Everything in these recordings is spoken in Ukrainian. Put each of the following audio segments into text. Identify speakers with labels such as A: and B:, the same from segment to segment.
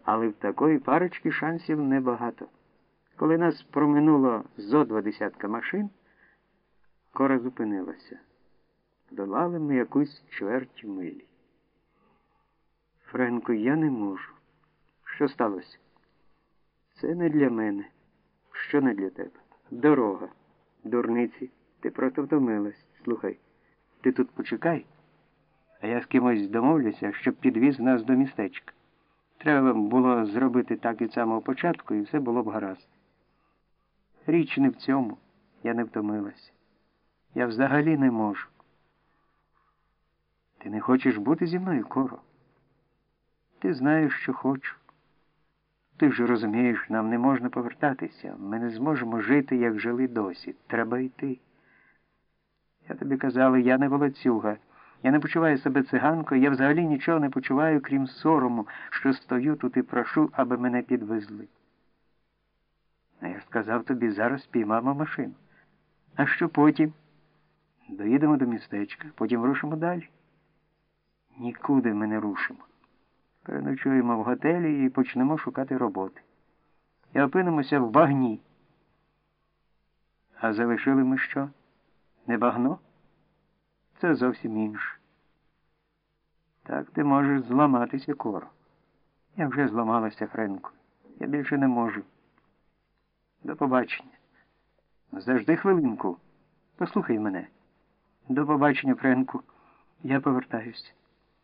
A: але в такої парочки шансів небагато. Коли нас проминуло зо 20 машин, Кора зупинилася. Долали ми якусь чверть милі. Френко, я не можу. Що сталося? Це не для мене. Що не для тебе? Дорога. Дурниці. Ти просто втомилась. Слухай, ти тут почекай, а я з кимось домовлюся, щоб підвіз нас до містечка. Треба було зробити так від самого початку, і все було б гаразд. Річ не в цьому. Я не втомилась. Я взагалі не можу. Ти не хочеш бути зі мною, Коро? Ти знаєш, що хочу. Ти ж розумієш, нам не можна повертатися. Ми не зможемо жити, як жили досі. Треба йти. Я тобі казала, я не волоцюга. Я не почуваю себе циганкою, я взагалі нічого не почуваю, крім сорому, що стою тут і прошу, аби мене підвезли. А я сказав тобі, зараз піймаємо машину. А що потім? Доїдемо до містечка, потім рушимо далі. Нікуди ми не рушимо. Переночуємо в готелі і почнемо шукати роботи. І опинимося в багні. А залишили ми що? Не багно? Це зовсім інше. Так ти можеш зламатися, Коро. Я вже зламалася, Френку. Я більше не можу. До побачення. Завжди хвилинку. Послухай мене. До побачення, Френку. Я повертаюся.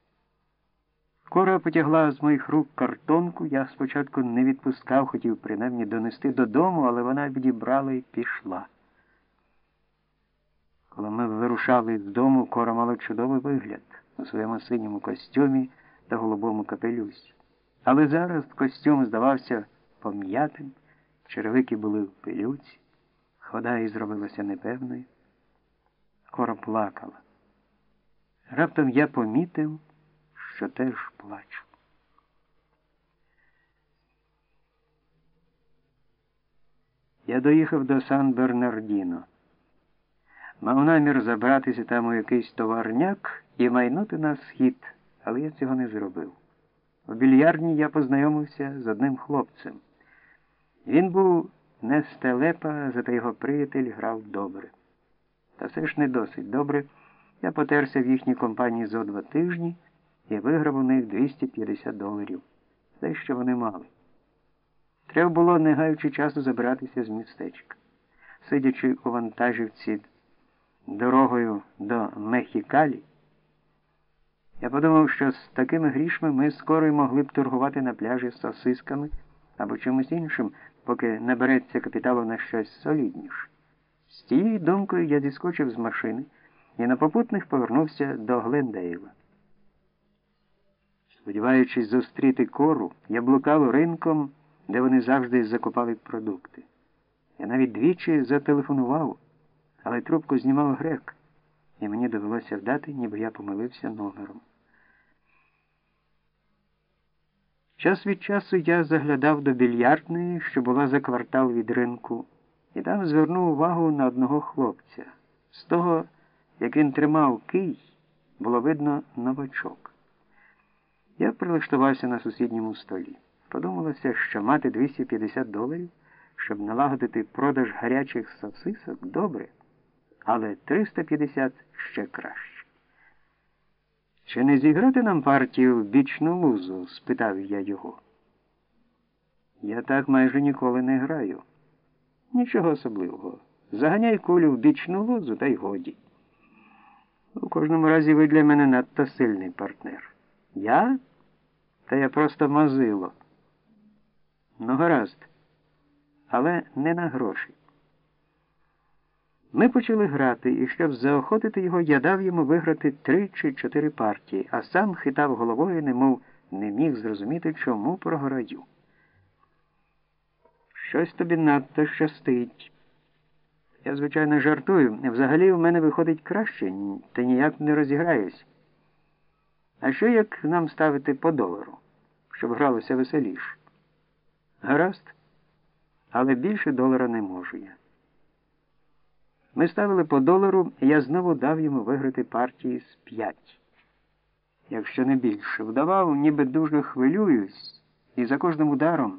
A: Кора потягла з моїх рук картонку. Я спочатку не відпускав, хотів принаймні донести додому, але вона відібрала і пішла. Коли ми вирушали з дому, Кора мала чудовий вигляд у своєму синьому костюмі та голубому капелюсі. Але зараз костюм здавався пом'ятим, черевики були в пилюці, хода їй зробилася непевною. Кора плакала. Раптом я помітив, що теж плачу. Я доїхав до Сан-Бернардіно. Мав намір забратися там у якийсь товарняк і майнути на схід, але я цього не зробив. У більярдні я познайомився з одним хлопцем. Він був не стелепа, зате його приятель грав добре. Та все ж не досить добре. Я потерся в їхній компанії зо 2 тижні і виграв у них $250. Те, що вони мали. Треба було, не гаючи часу, забиратися з містечка. Сидячи у вантажівці дорогою до Мехікалі, я подумав, що з такими грішми ми скоро й могли б торгувати на пляжі сосисками або чимось іншим, поки набереться капіталу на щось солідніше. З тією думкою я зіскочив з машини і на попутних повернувся до Глендейла. Сподіваючись зустріти Кору, я блукав ринком, де вони завжди закупали продукти. Я навіть двічі зателефонував, але трубку знімав грек, і мені довелося вдати, ніби я помилився номером. Час від часу я заглядав до більярдної, що була за квартал від ринку, і там звернув увагу на одного хлопця. З того, як він тримав кий, було видно новачок. Я прилаштувався на сусідньому столі. Подумалося, що мати $250, щоб налагодити продаж гарячих сосисок, добре, але 350 ще краще. «Чи не зіграти нам партію в бічну лузу?» – спитав я його. «Я так майже ніколи не граю». «Нічого особливого. Заганяй кулю в бічну лузу, та й годі. У кожному разі ви для мене надто сильний партнер». «Я? Та я просто мазило». «Ну, гаразд. Але не на гроші». Ми почали грати, і щоб заохотити його, я дав йому виграти 3 чи 4 партії, а сам хитав головою, немов не міг зрозуміти, чому програю. «Щось тобі надто щастить». Я, звичайно, жартую. Взагалі у мене виходить краще, та ніяк не розіграюсь. А що як нам ставити по $1, щоб гралося веселіше? Гаразд, але більше $1 не можу я. Ми ставили по $1, і я знову дав йому виграти партії з 5. Якщо не більше. Вдавав, ніби дуже хвилююсь, і за кожним ударом